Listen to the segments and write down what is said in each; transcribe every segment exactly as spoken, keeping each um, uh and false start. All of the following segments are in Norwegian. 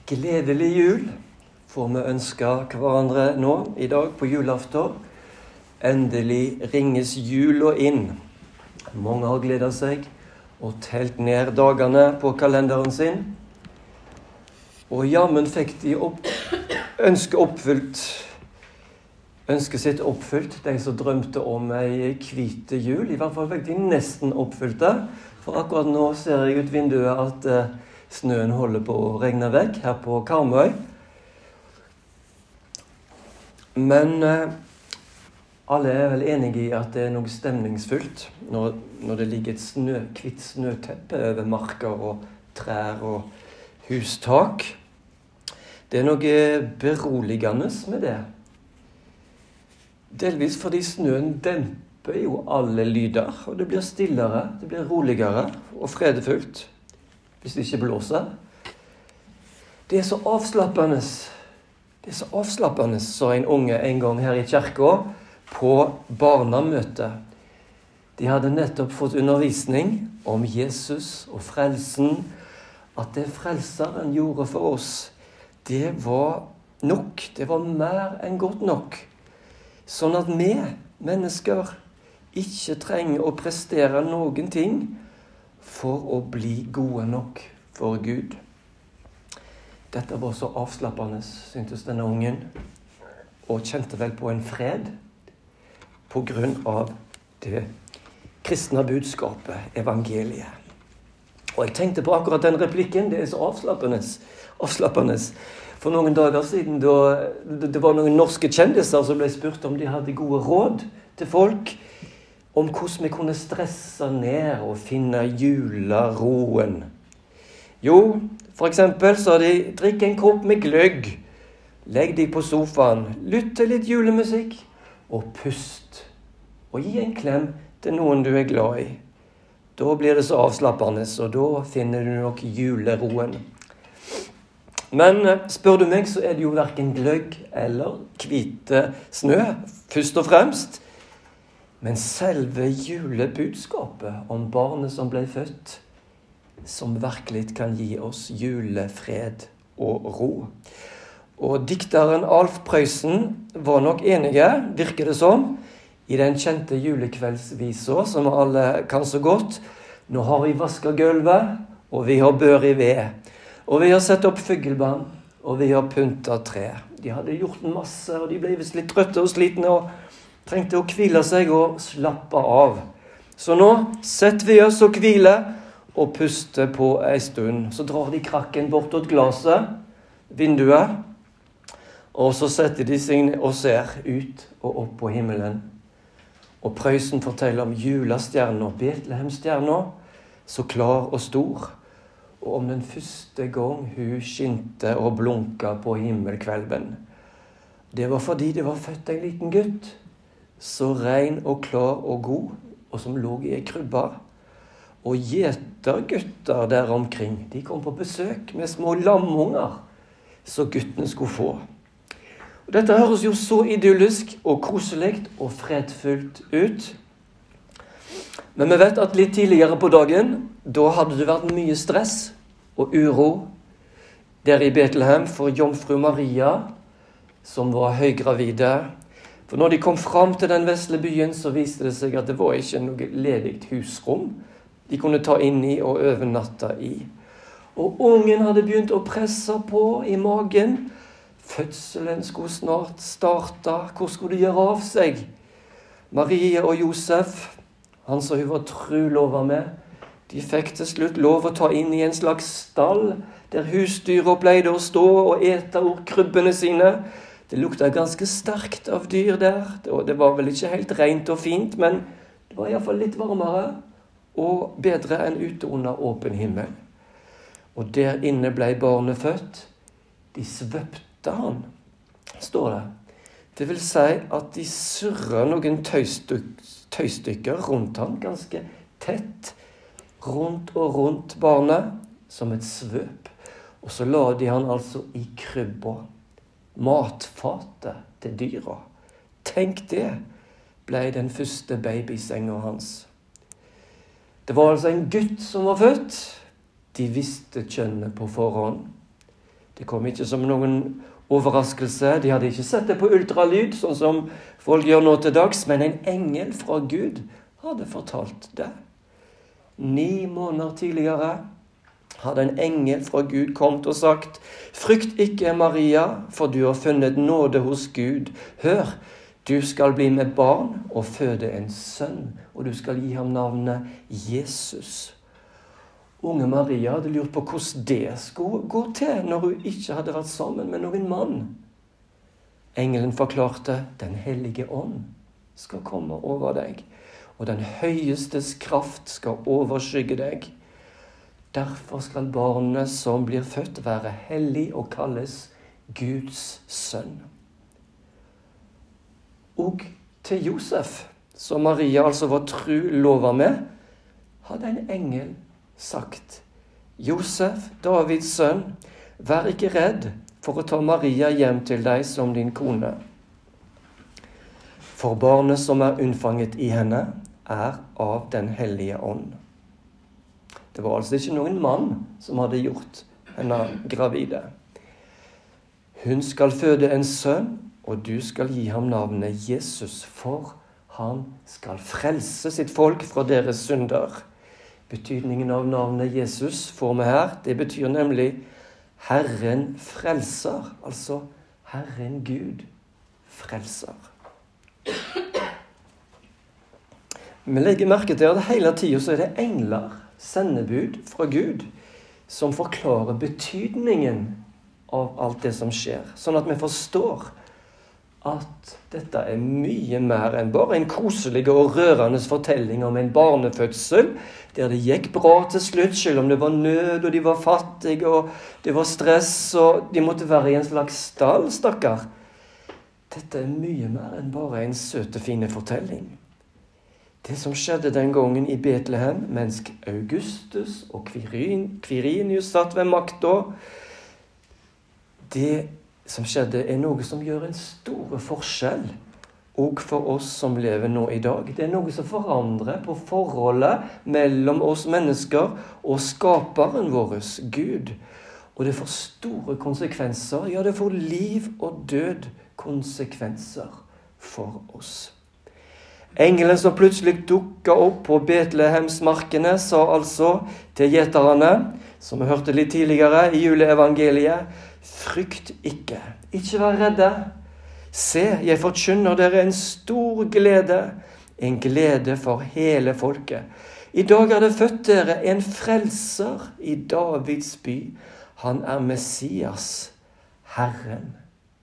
Gledelig jul får vi ønske hverandre nå i dag på julaften. Endelig ringes jula inn. Mange har gledet seg og telt ned dagene på kalenderen sin. Og jammen fikk de opp, ønske oppfylt, ønske sitt oppfylt, de som drømte om ei hvite jul. I hvert fall fikk de nesten oppfylt det, for akkurat nå ser jeg ut vinduet at eh, snøen holder på å regne vekk her på Karmøy. Men eh, alle er vel enige i at det er noe stemningsfullt når, når det ligger et snø, hvitt snøteppe over marker og trær og hustak. Det er noe beroligende med det. Delvis fordi snøen demper jo alle lyder, og det blir stillere, det blir roligere og fredefullt. Hvis det ikke blåser. Det er så avslappende. Det er så avslappende, sa en unge en gang her i kirka på barnamøte. De hadde nettopp fått undervisning om Jesus og frelsen. At det frelseren gjorde for oss, det var nok. Det var mer enn godt nok. Sånn at vi, mennesker, ikke trenger å prestere noen ting for å bli gode nok for Gud. Dette var så avslappende, syntes denne ungen, og kjente vel på en fred på grunn av det kristne budskapet, evangeliet. Og jeg tenkte på akkurat den replikken, det er så avslappende, avslappende. For noen dager siden, da det var noen norske kjendiser som ble spurt om de hadde gode råd til folk, om hvordan vi kunne stresse ned og finne juleroen. Jo, for eksempel sa de, drikk en kopp med gløgg, legg deg på sofaen, lytt til litt julemusikk, og pust. Og gi en klem til noen du er glad i. Da blir det så avslappende, og da finner du nok juleroen. Men spør du meg, så er det jo hverken gløgg eller hvite snø, først og fremst. Men selve julebudskapet om barnet som ble født, som virkelig kan gi oss julefred og ro. Og dikteren Alf Prøysen var nok enige, virker det som, i den kjente julekveldsvisa som alle kan så godt. Nå har vi vasket gulvet, og vi har bør i ved. Og vi har sett opp fuggelband, og vi har pyntet tre. De hadde gjort masse, og de ble visst litt trøtte og slitne, og trengte å hvile seg og slappe av. Så nå setter vi oss og hviler og puster på en stund. Så drar de krakken bortåt glaset, vinduet, og så setter de seg og ser ut og opp på himmelen. Og Prøysen forteller om julestjerna, Betlehemstjerna, så klar og stor, og om den første gang hun skinte og blunka på himmelkvelden. Det var fordi det var født en liten gutt, så ren og klar og god, og som lå i en krybba. Og gjetergutter der omkring, de kom på besøk med små lammunger, så guttene skulle få. Og dette høres jo så idyllisk og koselig og fredfullt ut. Men vi vet at litt tidligere på dagen, da hadde det vært mye stress og uro der i Betlehem for jomfru Maria, som var høygravide. For når de kom fram til den vesle byen, så viste det seg at det var ikke noe ledigt husrom de kunne ta inn i og overnatte i. Og ungen hadde begynt å presse på i magen. Fødselen skulle snart starte. Hvor skulle de gjøre av seg? Marie og Josef, han som hun var trulova med, de fikk til slutt lov å ta inn i en slags stall, der husdyra pleide å stå og ete ur krybbene sine. Det lukta ganske sterkt av dyr der, og det var vel ikke helt rent og fint, men det var i hvert fall litt varmere og bedre enn ute under åpen himmel. Og der inne ble barnet født. De svøpte han, står det. Det vil si at de surret noen tøystyk, tøystykker rundt han, ganske tett, rundt og rundt barnet, som et svøp. Og så la de han altså i krybba. Matfatet til dyra. Tenk det, ble den første babysenga hans. Det var altså en gutt som var født. De visste kjønnet på forhånd. Det kom ikke som noen overraskelse. De hadde ikke sett det på ultralyd, sånn som folk gjør nå til dags, men en engel fra Gud hadde fortalt det. Ni måneder tidligere hadde en engel fra Gud kommet og sagt: «Frykt ikke, Maria, for du har funnet nåde hos Gud. Hør, du skal bli med barn og føde en sønn, og du skal gi ham navnet Jesus.» Unge Maria hadde lurt på hvordan det skulle gå til når hun ikke hadde vært sammen med noen mann. Engelen forklarte: «Den hellige ånd skal komme over deg, og den høyestes kraft skal overskygge deg. Derfor skal barnet som blir født være hellig og kalles Guds sønn.» Og til Josef, som Maria altså var tru lovet med, hadde en engel sagt: «Josef, Davids sønn, vær ikke redd for å ta Maria hjem til deg som din kone. For barnet som er unnfanget i henne, er av den hellige ånd.» Det var altså ikke noen mann som hadde gjort henne gravide. «Hun skal føde en sønn, og du skal gi ham navnet Jesus, for han skal frelse sitt folk fra deres synder.» Betydningen av navnet Jesus får vi her. Det betyr nemlig Herren frelser, altså Herren Gud frelser. Vi legger merke til at hele tiden så er det engler, sendebud fra Gud, som forklarer betydningen av alt det som skjer, sånn at vi forstår at dette er mye mer enn bare en koselig og rørende fortelling om en barnefødsel, der det gikk bra til slutt, selv om det var nød, og de var fattige, og det var stress, og de måtte være i en slags stall, stakkar. Dette er mye mer enn bare en søte, fine fortelling. Det som skjedde den gangen i Betlehem, mens Augustus og Quirin, Quirinius satt ved makta, det som skjedde er noe som gjør en stor forskjell, og for oss som lever nå i dag. Det er noe som forandrer på forholdet mellom oss mennesker og skaperen vår, Gud. Og det får store konsekvenser, ja, det får liv og død konsekvenser for oss. Engelen som plutselig dukket opp på Betlehemsmarkene sa altså til gjeterne, som vi hørte litt tidligere i juleevangeliet: «Frykt ikke, ikke vær redde. Se, jeg forkynner dere en stor glede, en glede for hele folket. I dag er det født dere en frelser i Davids by. Han er Messias, Herren.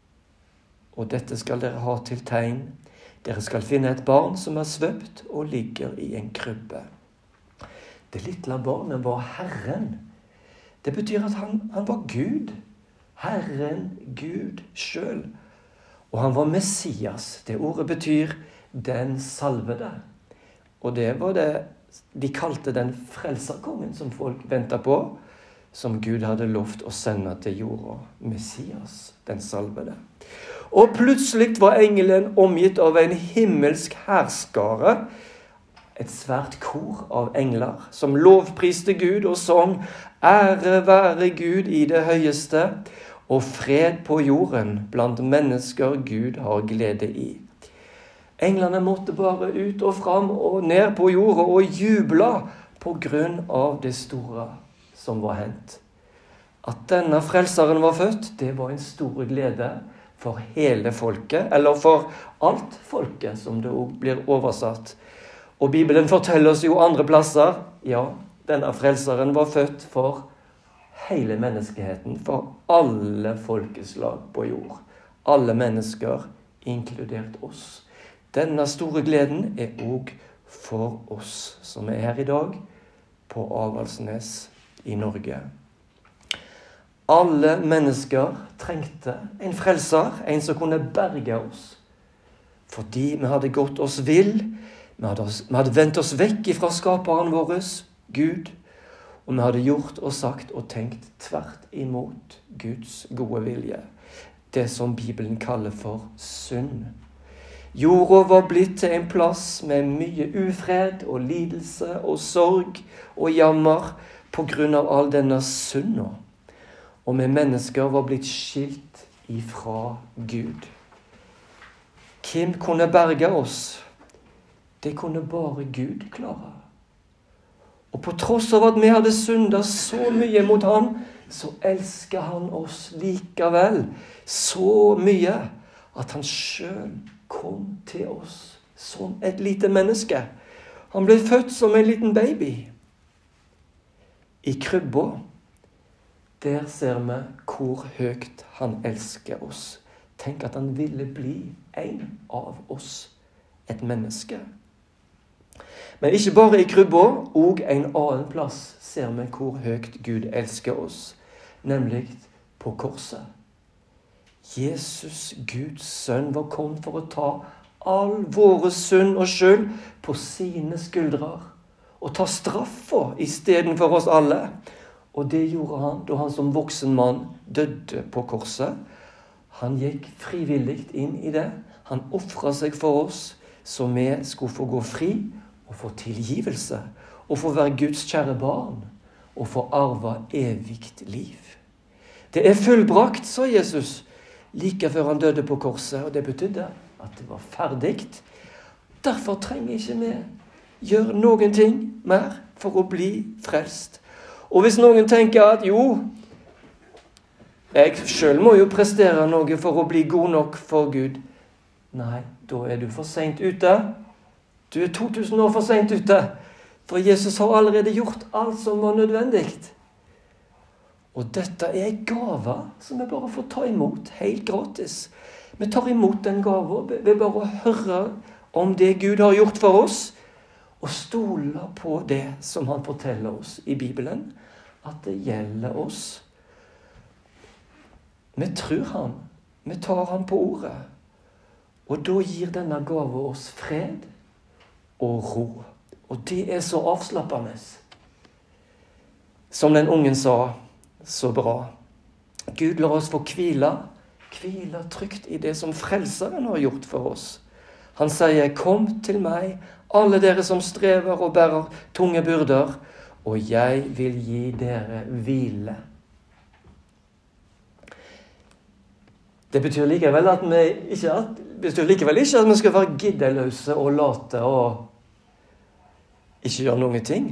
Og dette skal dere ha til tegn. Dere skal finne et barn som er svøpt og ligger i en krybbe.» Det lille barnet var Herren. Det betyr at han, han var Gud. Herren Gud selv. Og han var Messias. Det ordet betyr den salvede. Og det var det de kalte den frelserkongen som folk ventet på, som Gud hadde lovt å sende til jorda. Messias, den salvede. Og plutselig var engelen omgitt av en himmelsk herskare, et svært kor av engler, som lovpriste Gud og sang: «Ære være Gud i det høyeste, og fred på jorden blant mennesker Gud har glede i.» Englene måtte bare ut og fram og ned på jorda og jubla på grunn av det store som var hendt. At denne frelseren var født, det var en stor glede for hele folket, eller for alt folket, som det også blir oversatt. Og Bibelen forteller oss jo andre plasser, ja, denne frelseren var født for hele menneskeheten, for alle folkeslag på jord. Alle mennesker, inkludert oss. Denne store gleden er også for oss som er her i dag på Avaldsnes i Norge. Alle mennesker trengte en frelser, en som kunne berge oss. Fordi vi hadde gått oss vill, vi hadde, vi hadde vendt oss vekk fra skaperen vår, Gud, og vi hadde gjort og sagt og tenkt tvert imot Guds gode vilje. Det som Bibelen kaller for synd. Jorda var blitt til en plass med mye ufred og lidelse og sorg og jammer på grunn av all denne synda. og vi mennesker var blitt skilt ifra Gud. Hvem kunne berge oss? Det kunne bare Gud klare. Og på tross av at vi hadde syndet så mye mot han, så elsker han oss likevel så mye at han selv kom til oss som et lite menneske. Han ble født som en liten baby. I krybba, der ser vi hvor høyt han elsker oss. Tenk at han ville bli en av oss, et menneske. Men ikke bare i krybba, og en annen plass ser vi hvor høyt Gud elsker oss, nemlig på korset. Jesus, Guds sønn, var kommet for å ta all våre synd og skyld på sine skuldrer, og ta straffa i stedet for oss alle. Og det gjorde han da han som voksen mann døde på korset. Han gikk frivillig inn i det. Han offret seg for oss, så vi skulle få gå fri og få tilgivelse, og få være Guds kjære barn, og få arve evigt liv. Det er fullbrakt, sa Jesus, like før han døde på korset, og det betydde at det var ferdig. Derfor trenger ikke vi gjøre noen ting mer for å bli frelst. Og hvis noen tenker at jo, jeg selv må jo prestere noe for å bli god nok for Gud. Nei, da er du for sent ute. Du er to tusen år for sent ute. For Jesus har allerede gjort alt som var nødvendig. Og dette er en gave som vi bare får ta imot helt gratis. Vi tar imot den gaven ved bare å høre om det Gud har gjort for oss, og stole på det som han forteller oss i Bibelen, at det gjelder oss. Vi tror han, vi tar han på ordet, og da gir denne gave oss fred og ro. Og det er så avslappende. Som den ungen sa, så bra. Gud lar oss få hvile, hvile trygt i det som frelseren har gjort for oss. Han sier, kom til meg, alle dere som strever og bærer tunge byrder, og jeg vil gi dere hvile. Det betyr likevel at vi ikke, at, det betyr likevel ikke at vi skal være giddeløse og late og ikke gjøre noen ting.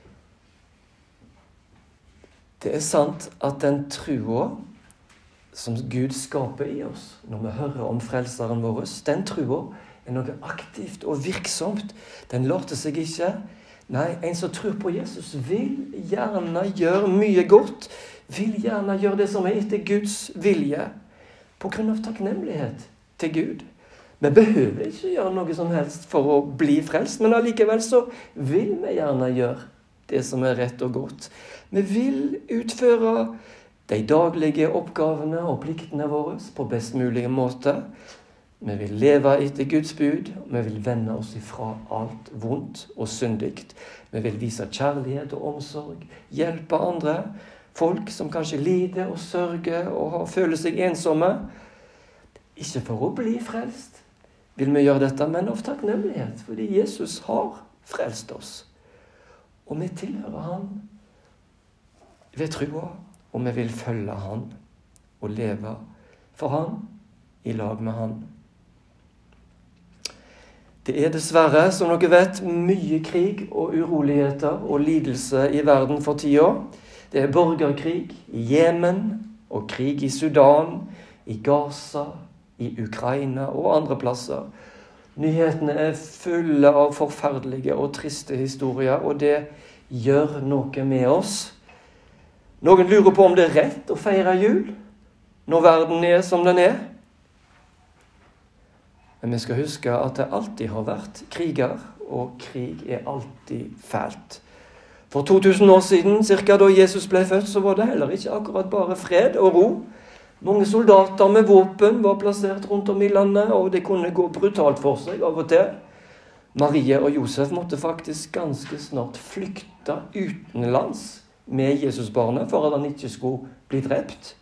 Det er sant at den trua som Gud skaper i oss, når vi hører om frelseren vår, den trua er noe aktivt og virksomt. Den later seg ikke. Nei, en som tror på Jesus vil gjerne gjøre mye godt, vil gjerne gjøre det som er etter Guds vilje, på grunn av takknemlighet til Gud. Vi behøver ikke gjøre noe som helst for å bli frelst, men allikevel så vil vi gjerne gjøre det som er rett og godt. Vi vil utføre de daglige oppgavene og pliktene våre på best mulig måte. Vi vil leve etter Guds bud, og vi vil vende oss ifra alt vondt og syndigt. Vi vil vise kjærlighet og omsorg, hjelpe andre, folk som kanskje lider og sørger og føler seg ensomme. Ikke for å bli frelst vil vi gjøre dette, men av takknemlighet, fordi Jesus har frelst oss. Og vi tilhører han ved trua, og vi vil følge han og leve for han, i lag med han. Det er dessverre, som dere vet, mye krig og uroligheter og lidelse i verden for tida. Det er borgerkrig i Jemen og krig i Sudan, i Gaza, i Ukraina og andre plasser. Nyhetene er fulle av forferdelige og triste historier, og det gjør noe med oss. Noen lurer på om det er rett å feire jul når verden er som den er. Men vi skal huske at det alltid har vært kriger, og krig er alltid fælt. For to tusen år siden, cirka da Jesus ble født, så var det heller ikke akkurat bare fred og ro. Mange soldater med våpen var plassert rundt om i landet, og det kunne gå brutalt for seg av og til. Marie og Josef måtte faktisk ganske snart flykte utenlands med Jesusbarnet for at han ikke skulle bli drept.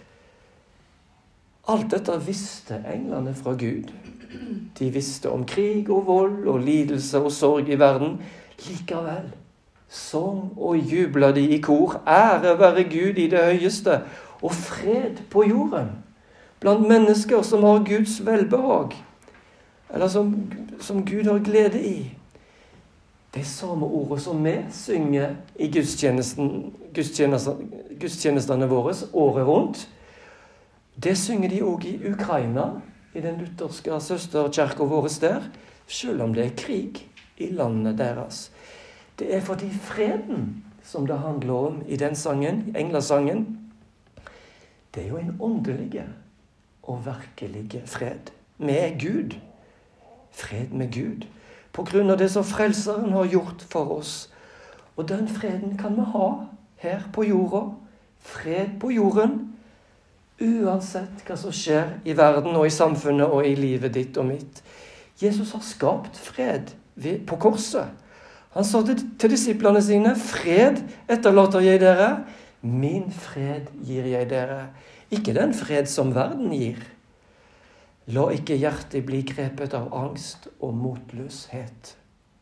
Alt dette visste englene fra Gud. De visste om krig og vold og lidelse og sorg i verden. Likevel sang og jubla de i kor, ære være Gud i det høyeste, og fred på jorden blant mennesker som har Guds velbehag, eller som, som Gud har glede i. Det samme ordet som vi synger i gudstjenesten, gudstjenestene, gudstjenestene våre året rundt, det synger de også i Ukraina, i den lutherske søsterkirken vår der, selv om det er krig i landet deres. Det er fordi freden som det handler om i den sangen, englesangen, det er jo en åndelige og virkelige fred med Gud. Fred med Gud. På grunn av det som Frelseren har gjort for oss. Og den freden kan vi ha her på jorda. Fred på jorden. Uansett hva som skjer i verden og i samfunnet og i livet ditt og mitt. Jesus har skapt fred på korset. Han sa til, til disiplene sine, fred etterlater jeg dere, min fred gir jeg dere. Ikke den fred som verden gir. La ikke hjertet bli grepet av angst og motløshet.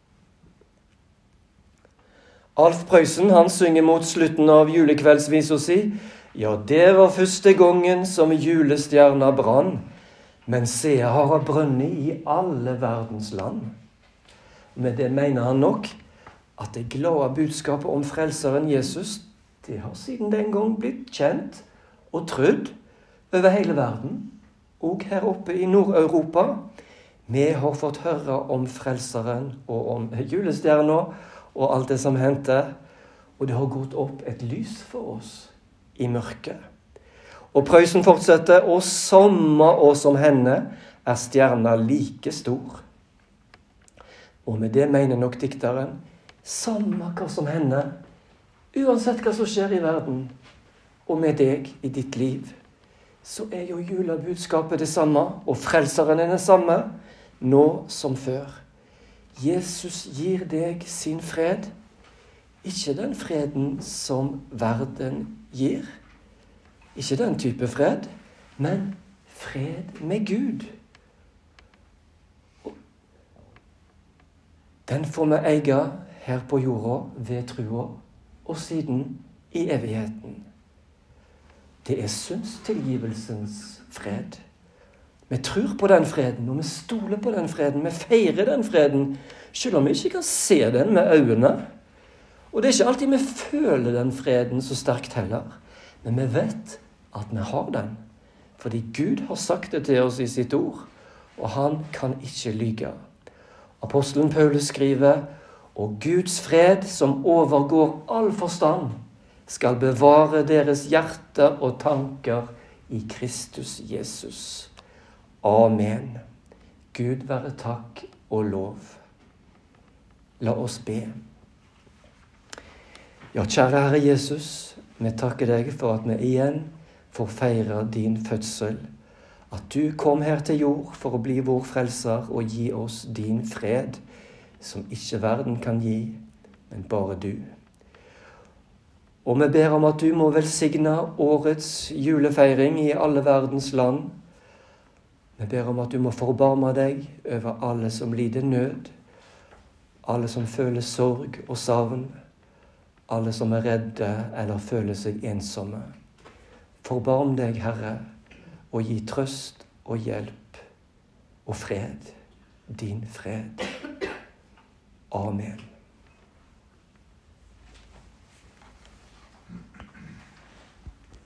Alf Prøysen, han synger mot slutten av julekveldsvisa si, ja, det var første gangen som julestjerna brann, men se, jeg har brønnet i alle verdens land. Med det mener han nok at det glade budskapet om frelseren Jesus, det har siden den gang blitt kjent og trødd over hele verden, og her oppe i Nord-Europa. Vi har fått høre om frelseren og om julestjerna og alt det som hendte, og det har gått opp et lys for oss i mørket. Og Prøysen fortsetter, og samme og som henne er stjerna like stor. Og med det mener nok dikteren, samme hva som henne, uansett hva som skjer i verden, og med deg i ditt liv, så er jo julebudskapet det samme, og frelseren er det samme, nå som før. Jesus gir deg sin fred, ikke den freden som verden gir, ikke den type fred, men fred med Gud. Den får vi eie her på jorda ved trua, og siden i evigheten. Det er syndstilgivelsens fred. Vi tror på den freden, og vi stoler på den freden. Vi feirer den freden, selv om vi ikke kan se den med øynene. Og det er ikke alltid vi føler den freden så sterkt heller. Men vi vet at vi har den. Fordi Gud har sagt det til oss i sitt ord, og han kan ikke lyge. Apostelen Paulus skriver, og Guds fred som overgår all forstand, skal bevare deres hjerte og tanker i Kristus Jesus. Amen. Gud være takk og lov. La oss be. Ja, kjære Herre Jesus, vi takker deg for at vi igjen får feire din fødsel. At du kom her til jord for å bli vår frelser og gi oss din fred, som ikke verden kan gi, men bare du. Og vi ber om at du må velsigne årets julefeiring i alle verdens land. Vi ber om at du må forbarme deg over alle som lider nød, alle som føler sorg og savn, alle som er redde eller føler seg ensomme. Forbarm deg, Herre, og gi trøst og hjelp og fred, din fred. Amen.